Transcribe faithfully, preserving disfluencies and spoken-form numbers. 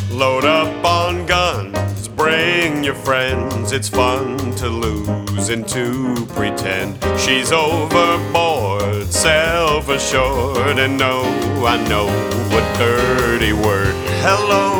Load up on guns, bring your friends. It's fun to lose and to pretend. She's overboard, self-assured, and no, I know a dirty word. Hello.